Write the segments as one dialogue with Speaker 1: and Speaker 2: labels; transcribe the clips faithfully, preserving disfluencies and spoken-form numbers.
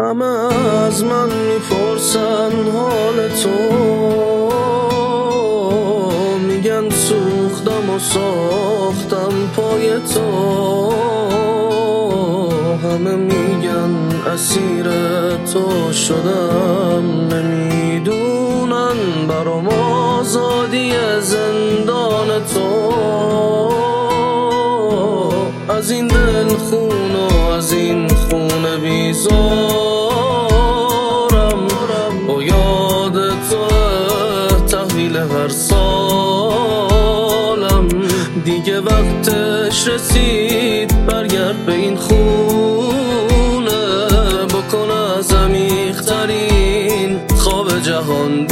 Speaker 1: همه از من میپرسن حال تو، میگن سوختم و ساختم پای تو، همه میگن اسیر تو شدم، نمیدونن برام آزادی زندان تو. از این دل خون و از این خون بیزارم، با یاد تو تحویل هر سالم. دیگه وقتش رسید برگرد به این خونه، بکن از عمیق‌ترین خواب جهان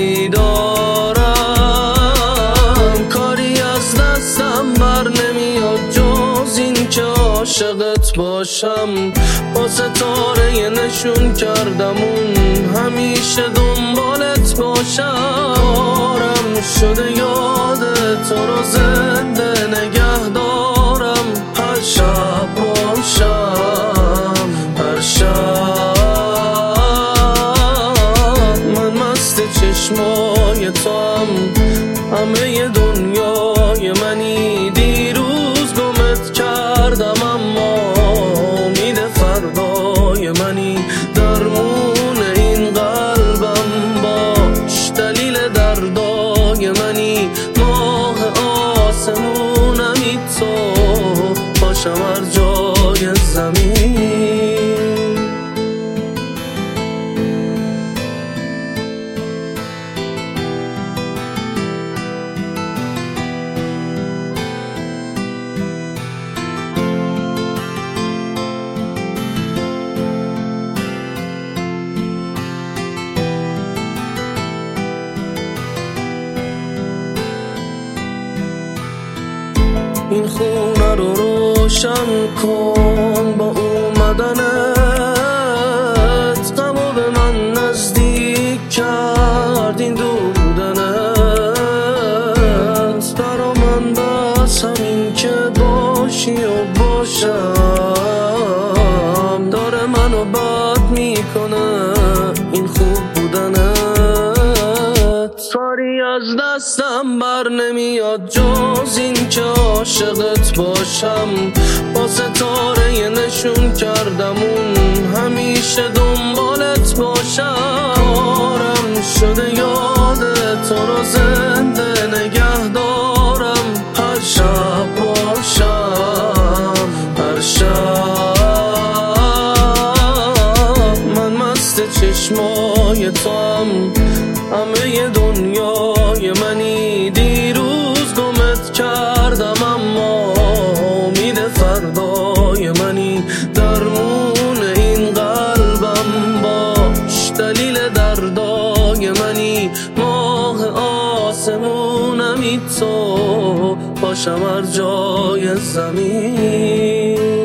Speaker 1: بیدارم. کاری از دستم بر نمیاد جز این که عاشقت باشم، با ستاره نشون کردم اون همیشه دنبالت باشم. آرم شده یاد تو رو زنده نگه دارم، هر شب باشم هر شب. من مست چشمای تو هم، همه دنیای منی. دیروز گمت کردم اما امید فردای منی. درمون این قلبم باش، دلیل دردای منی. ماه آسمونمی تو، باشم هر جای زمین. این خونه رو روشن کن با اومدنت، غمو به من نزدیک کرد این دور بودنت. برا من بس همین که باشی و باشم، داره منو بد میکنه این خوب بودنت. کاری از دستم بر نمیاد جز این که عاشقت باشم، با ستاره نشون کردم اون همیشه دنبالت باشم. آرم شده یاد تو رو زنده نگه دارم، هر شب باشم هر شب. من مست چشمای تو هم، همه دنیای منی. دیروز گمت کردم اما امید فردای منی. درمون این قلبم باش، دلیل دردای منی. ماه آسمونمی تو، باشم هر جای زمین.